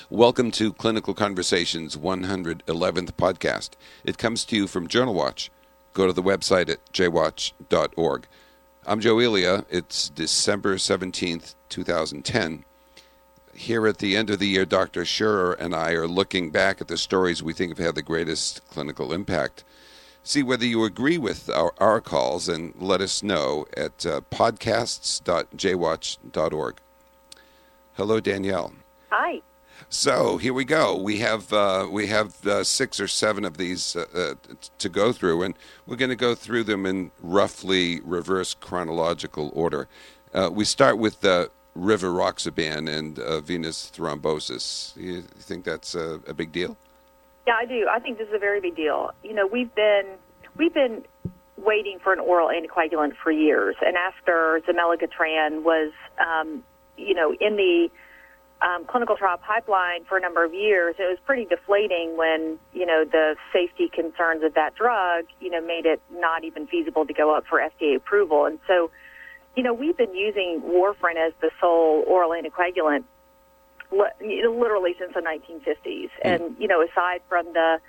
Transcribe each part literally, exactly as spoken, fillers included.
Welcome to Clinical Conversations one hundred eleventh podcast. It comes to you from Journal Watch. Go to the website at j watch dot org. I'm Joe Elia. It's December seventeenth, twenty ten. Here at the end of the year, Doctor Scherer and I are looking back at the stories we think have had the greatest clinical impact. See whether you agree with our, our calls and let us know at uh, podcasts dot j watch dot org. Hello, Danielle. Hi. So here we go. We have uh, we have uh, six or seven of these uh, uh, to go through, and we're going to go through them in roughly reverse chronological order. Uh, we start with uh, rivaroxaban and uh, venous thrombosis. You think that's a, a big deal? Yeah, I do. I think this is a very big deal. You know, we've been we've been waiting for an oral anticoagulant for years, and after zimmelagotran was, um, you know, in the um, clinical trial pipeline for a number of years, it was pretty deflating when, you know, the safety concerns of that drug, you know, made it not even feasible to go up for F D A approval. And so, you know, we've been using warfarin as the sole oral anticoagulant literally since the nineteen fifties. Mm. And, you know, aside from the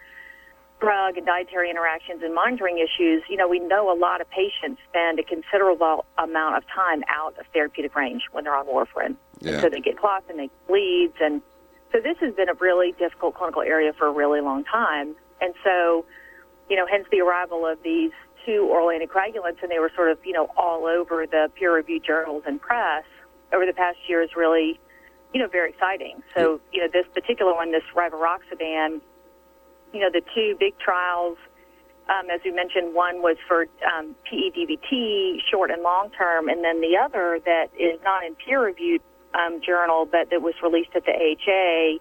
drug and dietary interactions and monitoring issues, you know, we know a lot of patients spend a considerable amount of time out of therapeutic range when they're on warfarin. Yeah. And so they get clots and they get bleeds. And so this has been a really difficult clinical area for a really long time. And so, you know, hence the arrival of these two oral anticoagulants, and they were sort of, you know, all over the peer-reviewed journals and press over the past year is really, you know, very exciting. So, you know, this particular one, this rivaroxaban, you know, the two big trials, um, as we mentioned, one was for um, P E D V T, short and long term, and then the other that is not in peer-reviewed um, journal, but that was released at the A H A,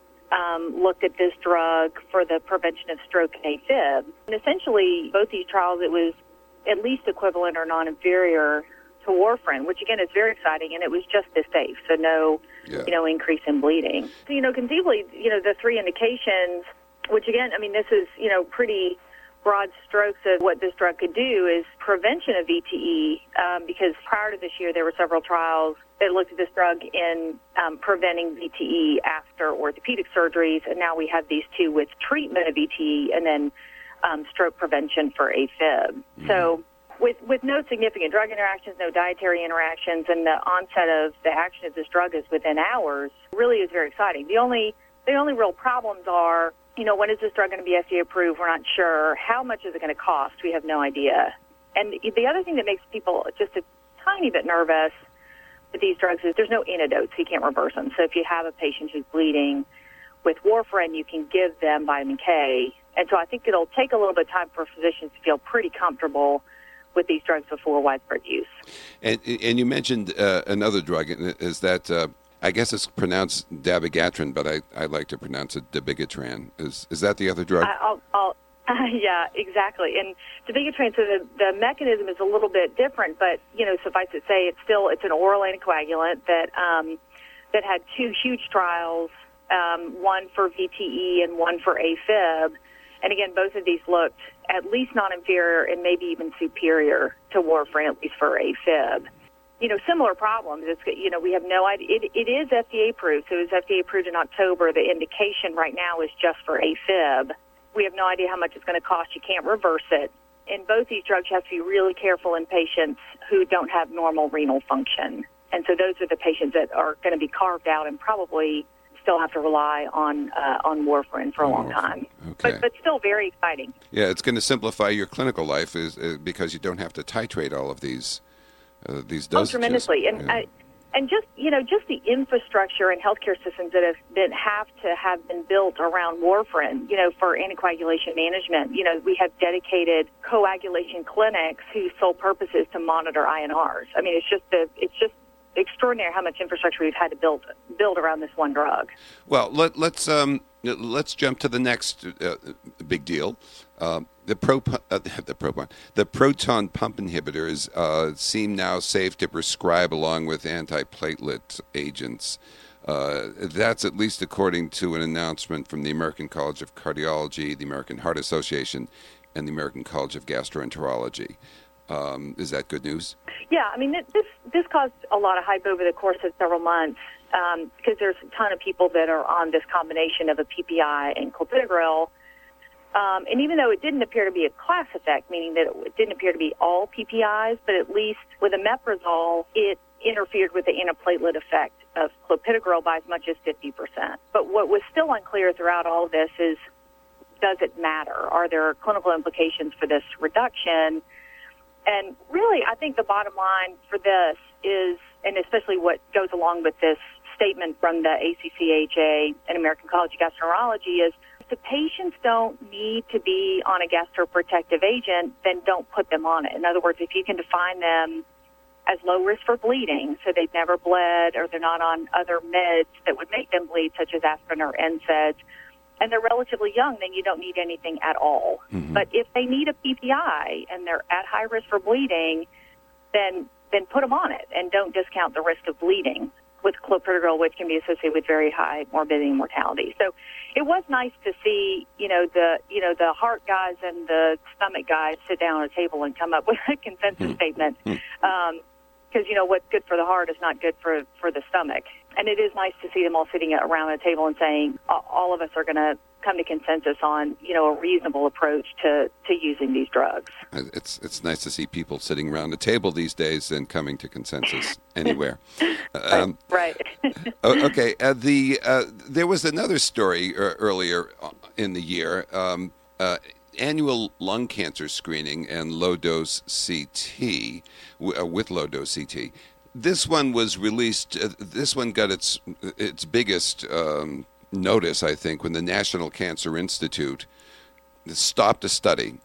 um, looked at this drug for the prevention of stroke and AFib. And essentially, both these trials, it was at least equivalent or non-inferior to warfarin, which again is very exciting, and it was just as safe, so no, yeah. you know, increase in bleeding. So, you know, conceivably, you know, the three indications, which again, I mean, this is, you know, pretty broad strokes of what this drug could do, is prevention of V T E, um, because prior to this year, there were several trials that looked at this drug in um, preventing V T E after orthopedic surgeries, and now we have these two with treatment of V T E and then um, stroke prevention for AFib. Mm-hmm. So, With with no significant drug interactions, no dietary interactions, and the onset of the action of this drug is within hours, really is very exciting. The only the only real problems are, you know, when is this drug going to be F D A approved? We're not sure. How much is it going to cost? We have no idea. And the other thing that makes people just a tiny bit nervous with these drugs is there's no antidote, so you can't reverse them. So if you have a patient who's bleeding with warfarin, you can give them vitamin K. And so I think it'll take a little bit of time for physicians to feel pretty comfortable with these drugs before widespread use. And and you mentioned uh, another drug. Is that, uh, I guess it's pronounced dabigatran, but I, I like to pronounce it dabigatran. Is is that the other drug? I, I'll, I'll, uh, yeah, exactly. And dabigatran, so the, the mechanism is a little bit different, but, you know, suffice it to say, it's still, it's an oral anticoagulant that, um, that had two huge trials, um, one for V T E and one for AFib. And again, both of these looked at least non-inferior and maybe even superior to warfarin, at least for AFib. You know, similar problems. It's, you know, we have no idea. It, it is F D A approved, so it was F D A approved in October. The indication right now is just for AFib. We have no idea how much it's going to cost. You can't reverse it. And both these drugs, you have to be really careful in patients who don't have normal renal function. And so those are the patients that are going to be carved out and probably still have to rely on uh, on warfarin for a long time. Okay. But but still very exciting. Yeah, it's going to simplify your clinical life is, is because you don't have to titrate all of these uh, these dosages. Oh, tremendously. And yeah. I, and just, you know, just the infrastructure and healthcare systems that have been have to have been built around warfarin, you know, for anticoagulation management. You know, we have dedicated coagulation clinics whose sole purpose is to monitor I N Rs. I mean, it's just the it's just extraordinary how much infrastructure we've had to build build around this one drug. Well, let, let's um, let's jump to the next uh, big deal. Um, the pro uh, the proton the proton pump inhibitors uh, seem now safe to prescribe along with antiplatelet agents. Uh, that's at least according to an announcement from the American College of Cardiology, the American Heart Association, and the American College of Gastroenterology. Um, is that good news? Yeah, I mean, this this caused a lot of hype over the course of several months. um, because there's a ton of people that are on this combination of a P P I and clopidogrel. Um, and even though it didn't appear to be a class effect, meaning that it didn't appear to be all P P Is, but at least with omeprazole, it interfered with the antiplatelet effect of clopidogrel by as much as fifty percent. But what was still unclear throughout all of this is, does it matter? Are there clinical implications for this reduction? And really, I think the bottom line for this is, and especially what goes along with this statement from the A C C H A and American College of Gastroenterology, is if the patients don't need to be on a gastroprotective agent, then don't put them on it. In other words, if you can define them as low risk for bleeding, so they've never bled or they're not on other meds that would make them bleed, such as aspirin or N SAIDs, and they're relatively young, then you don't need anything at all. Mm-hmm. But if they need a P P I and they're at high risk for bleeding, then then put them on it and don't discount the risk of bleeding with clopidogrel, which can be associated with very high morbidity and mortality. So it was nice to see, you know, the you know the heart guys and the stomach guys sit down at a table and come up with a consensus mm-hmm. statement. Um, because, you know, what's good for the heart is not good for, for the stomach. And it is nice to see them all sitting around a table and saying, all of us are going to come to consensus on, you know, a reasonable approach to, to using these drugs. It's it's nice to see people sitting around a table these days and coming to consensus anywhere. Um, right. okay. Uh, the uh, there was another story uh, earlier in the year. Um, uh, annual lung cancer screening and low-dose C T, uh, with low-dose C T. This one was released, uh, this one got its its biggest um, notice, I think, when the National Cancer Institute stopped a study,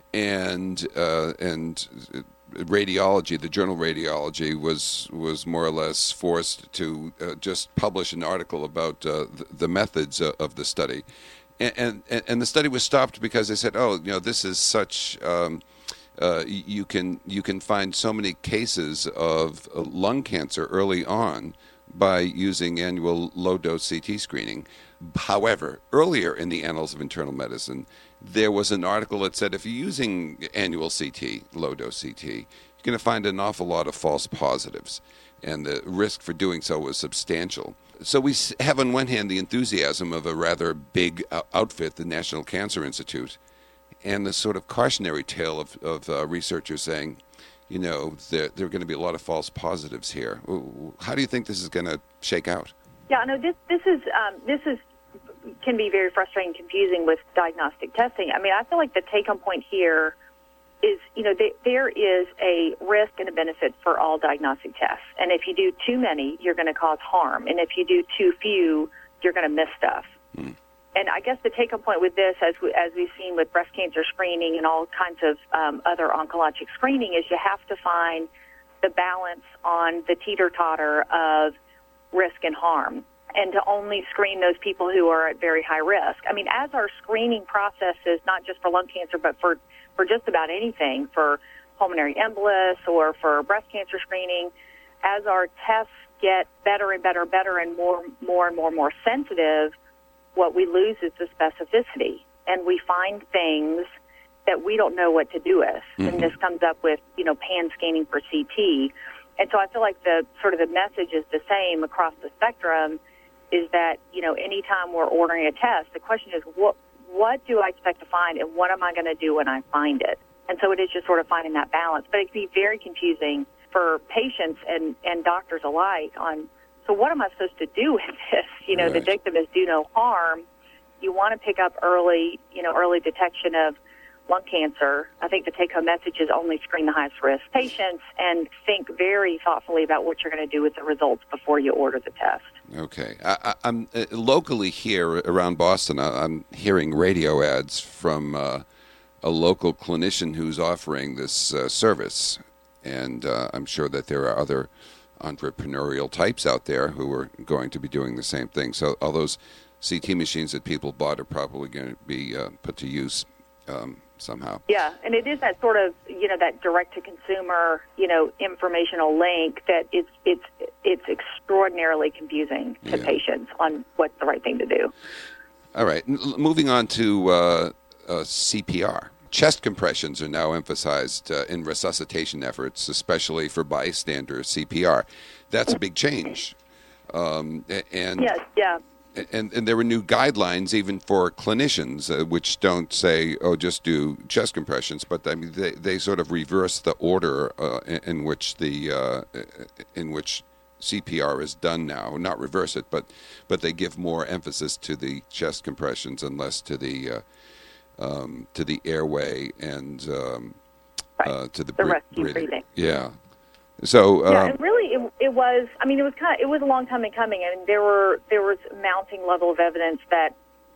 and uh, and radiology, the journal Radiology, was was more or less forced to uh, just publish an article about uh, the, the methods uh, of the study. And, and and the study was stopped because they said, "Oh, you know, this is such. Um, uh, you can you can find so many cases of uh, lung cancer early on by using annual low-dose C T screening." However, earlier in the Annals of Internal Medicine, there was an article that said if you're using annual C T, low-dose C T, you're going to find an awful lot of false positives, and the risk for doing so was substantial. So we have on one hand the enthusiasm of a rather big outfit, the National Cancer Institute, and the sort of cautionary tale of, of uh, researchers saying, you know, there, there are going to be a lot of false positives here. How do you think this is going to shake out? Yeah, no, this this is um, this is can be very frustrating, confusing with diagnostic testing. I mean, I feel like the take-home point here is, you know, they, there is a risk and a benefit for all diagnostic tests. And if you do too many, you're going to cause harm. And if you do too few, you're going to miss stuff. Mm. And I guess the take-home point with this, as, we, as we've seen with breast cancer screening and all kinds of um, other oncologic screening, is you have to find the balance on the teeter-totter of risk and harm, and to only screen those people who are at very high risk. I mean, as our screening processes, not just for lung cancer, but for for just about anything, for pulmonary embolus or for breast cancer screening, as our tests get better and better and better and more, more and more and more sensitive, what we lose is the specificity. And we find things that we don't know what to do with. Mm-hmm. And this comes up with, you know, pan scanning for C T. And so I feel like the sort of the message is the same across the spectrum, is that, you know, anytime we're ordering a test, the question is, what what do I expect to find, and what am I going to do when I find it? And so it is just sort of finding that balance. But it can be very confusing for patients and, and doctors alike on, so what am I supposed to do with this? You know, right. The dictum is do no harm. You want to pick up early, you know, early detection of lung cancer. I think the take-home message is only screen the highest risk patients and think very thoughtfully about what you're going to do with the results before you order the test. Okay. I, I, I'm uh, locally here around Boston. I, I'm hearing radio ads from uh, a local clinician who's offering this uh, service, and uh, I'm sure that there are other entrepreneurial types out there who are going to be doing the same thing. So all those C T machines that people bought are probably going to be uh, put to use um, somehow. Yeah, and it is that sort of, you know, that direct-to-consumer, you know, informational link that it's it's it's extraordinarily confusing to yeah. patients on what's the right thing to do. All right, N- moving on to uh, uh, C P R. Chest compressions are now emphasized uh, in resuscitation efforts, especially for bystander C P R. That's a big change. Um, and Yes, yeah. And, and there were new guidelines even for clinicians, uh, which don't say, "Oh, just do chest compressions," but I mean they, they sort of reverse the order uh, in, in which the uh, in which C P R is done now. Not reverse it, but but they give more emphasis to the chest compressions and less to the uh, um, to the airway and um, right. uh, to the, the bre- rescue breathing. breathing. Yeah. So um, yeah, and really, it, it was. I mean, it was kind of, it was a long time in coming, and there were there was mounting level of evidence that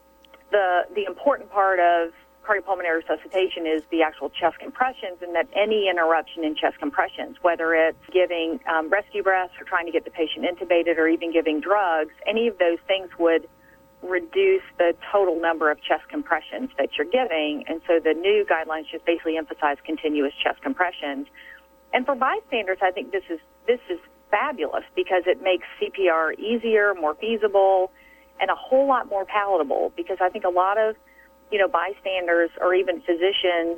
the the important part of cardiopulmonary resuscitation is the actual chest compressions, and that any interruption in chest compressions, whether it's giving um, rescue breaths or trying to get the patient intubated or even giving drugs, any of those things would reduce the total number of chest compressions that you're giving. And so the new guidelines just basically emphasize continuous chest compressions. And for bystanders, I think this is this is fabulous because it makes C P R easier, more feasible, and a whole lot more palatable. Because I think a lot of, you know, bystanders or even physicians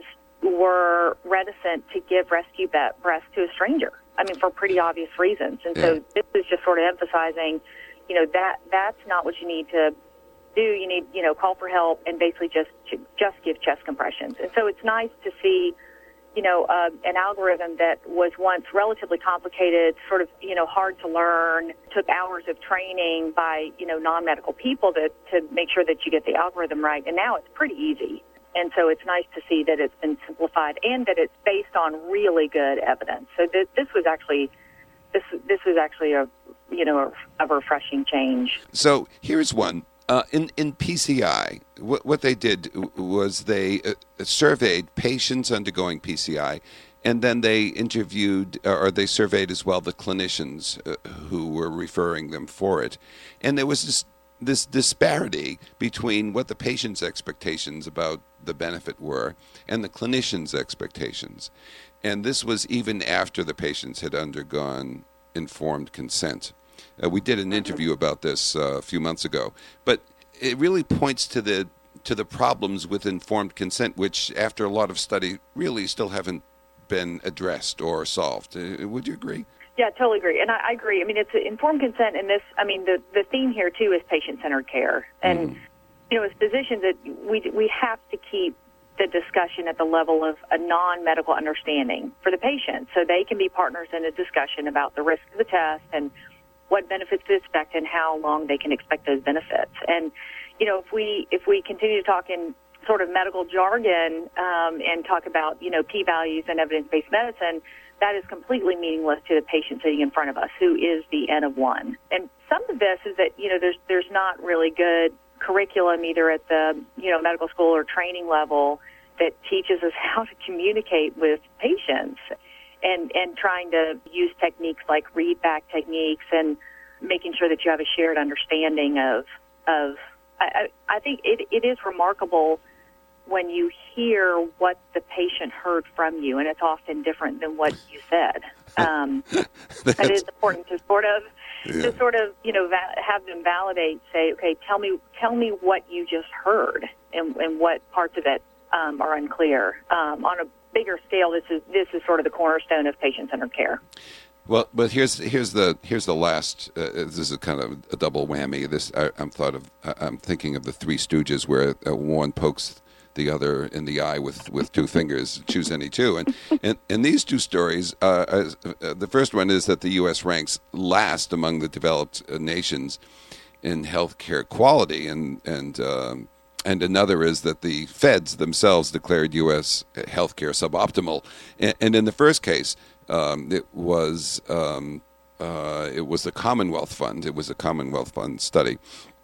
were reticent to give rescue breaths to a stranger. I mean, for pretty obvious reasons. And so this is just sort of emphasizing, you know, that that's not what you need to do. You need, you know, call for help and basically just just give chest compressions. And so it's nice to see, you know, uh, an algorithm that was once relatively complicated, sort of, you know, hard to learn, took hours of training by, you know, non-medical people to, to make sure that you get the algorithm right. And now it's pretty easy. And so it's nice to see that it's been simplified and that it's based on really good evidence. So th- this was actually, this this was actually a, you know, a, a refreshing change. So here's one. Uh, in, in P C I, what, what they did was they uh, surveyed patients undergoing P C I, and then they interviewed, or they surveyed as well, the clinicians uh, who were referring them for it. And there was this, this disparity between what the patient's expectations about the benefit were and the clinician's expectations. And this was even after the patients had undergone informed consent. Uh, we did an interview about this uh, a few months ago, but it really points to the to the problems with informed consent, which, after a lot of study, really still haven't been addressed or solved. Uh, would you agree? Yeah, totally agree, and I, I agree. I mean, it's informed consent, and this. I mean, the the theme here too is patient-centered care, and mm. you know, as physicians, that we we have to keep the discussion at the level of a non-medical understanding for the patient, so they can be partners in a discussion about the risk of the test and what benefits to expect and how long they can expect those benefits. And, you know, if we if we continue to talk in sort of medical jargon um, and talk about, you know, p-values and evidence-based medicine, that is completely meaningless to the patient sitting in front of us, who is the N of one. And some of this is that, you know, there's there's not really good curriculum either at the, you know, medical school or training level that teaches us how to communicate with patients. And, and trying to use techniques like readback techniques and making sure that you have a shared understanding of, of I, I think it, it is remarkable when you hear what the patient heard from you, and it's often different than what you said. Um, it is important to sort of, yeah. to sort of, you know, va- have them validate, say, okay, tell me, tell me what you just heard and, and what parts of it um, are unclear. Um, on a bigger scale, this is this is sort of the cornerstone of patient-centered care. Well, but here's here's the here's the last. Uh, this is a kind of a double whammy. This I, I'm thought of. I'm thinking of the Three Stooges, where uh, one pokes the other in the eye with, with two fingers. Choose any two. And and, and these two stories. Uh, as, uh, the first one is that the U S ranks last among the developed uh, nations in healthcare quality, and and. Um, And another is that the feds themselves declared U S healthcare suboptimal. And, and in the first case, um, it was um, uh, it was the Commonwealth Fund. It was a Commonwealth Fund study,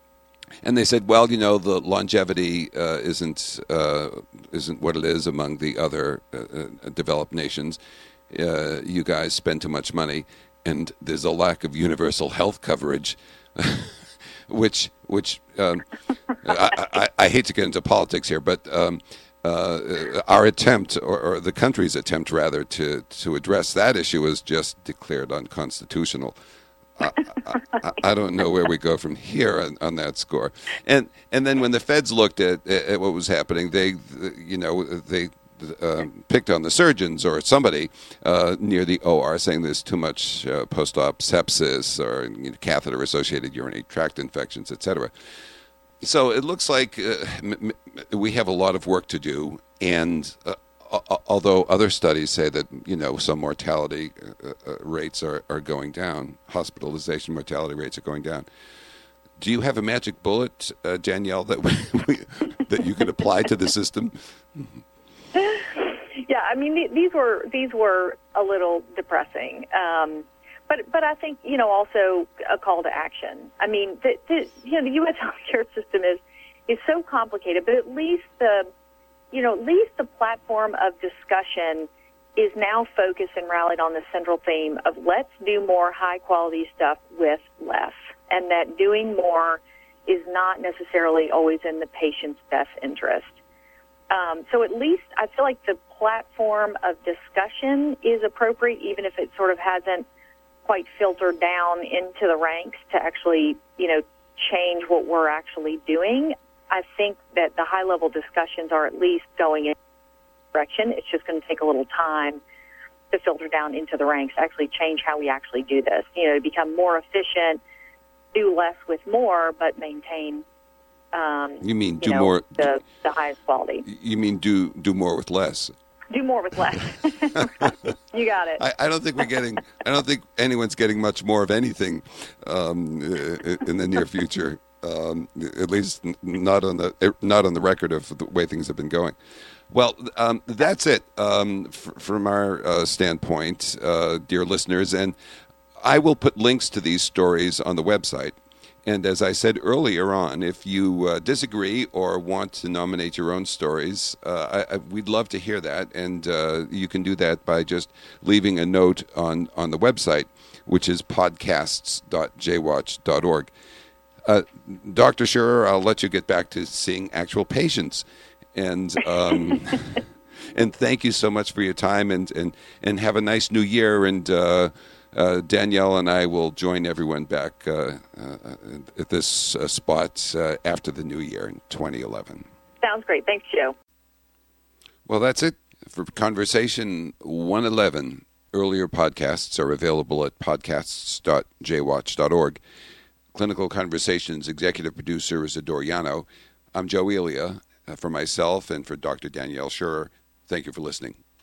and they said, well, you know, the longevity uh, isn't uh, isn't what it is among the other uh, uh, developed nations. Uh, you guys spend too much money, and there's a lack of universal health coverage. Which, which um, I, I, I hate to get into politics here, but um, uh, our attempt, or, or the country's attempt, rather, to, to address that issue was just declared unconstitutional. I, I, I don't know where we go from here on, on that score. And and then when the feds looked at, at what was happening, they, you know, they uh, picked on the surgeons or somebody uh, near the O R, saying there's too much uh, post-op sepsis or you know, catheter-associated urinary tract infections, et cetera. So it looks like uh, m- m- we have a lot of work to do, and uh, although other studies say that, you know, some mortality uh, uh, rates are, are going down, hospitalization mortality rates are going down. Do you have a magic bullet, uh, Danielle, that we, we, that you could apply to the system? Yeah, I mean, th- these were these were a little depressing, um, but but I think, you know, also a call to action. I mean, the, the, you know, the U S healthcare system is is so complicated, but at least the you know, at least the platform of discussion is now focused and rallied on the central theme of let's do more high-quality stuff with less, and that doing more is not necessarily always in the patient's best interest. Um, so at least I feel like the platform of discussion is appropriate, even if it sort of hasn't quite filtered down into the ranks to actually, you know, change what we're actually doing. I think that the high-level discussions are at least going in that direction. It's just going to take a little time to filter down into the ranks, actually change how we actually do this, you know, to become more efficient, do less with more, but maintain, um, you mean do you know, more, the, the highest quality. You mean do do more with less? Do more with less. You got it. I, I don't think we're getting, I don't think anyone's getting much more of anything um, in the near future. Um, at least not on the not on the record of the way things have been going. Well, um, that's it um, f- from our uh, standpoint, uh, dear listeners. And I will put links to these stories on the website. And as I said earlier on, if you uh, disagree or want to nominate your own stories, uh, I, I, we'd love to hear that. And uh, you can do that by just leaving a note on, on the website, which is podcasts dot j watch dot org. Uh, Doctor Scherer, I'll let you get back to seeing actual patients, and um, and thank you so much for your time, and, and, and have a nice new year. And uh, uh, Danielle and I will join everyone back uh, uh, at this uh, spot uh, after the new year in twenty eleven. Sounds great. Thanks, Joe. Well, that's it for Conversation one eleven. Earlier podcasts are available at podcasts dot j watch dot org. Clinical Conversations executive producer is Adoriano. I'm Joe Elia. Uh, for myself and for Doctor Danielle Scherer, thank you for listening.